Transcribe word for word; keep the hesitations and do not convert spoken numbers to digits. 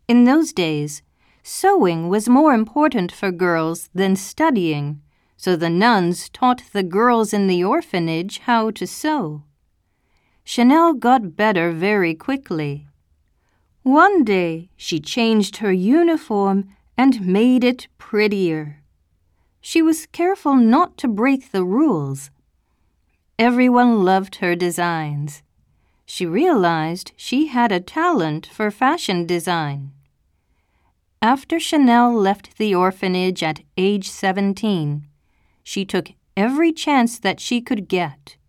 In those days, sewing was more important for girls than studying, so the nuns taught the girls in the orphanage how to sew. Chanel got better very quickly. One day, she changed her uniform and made it prettier. She was careful not to break the rules. Everyone loved her designs. She realized she had a talent for fashion design. After Chanel left the orphanage at age seventeen, she took every chance that she could get.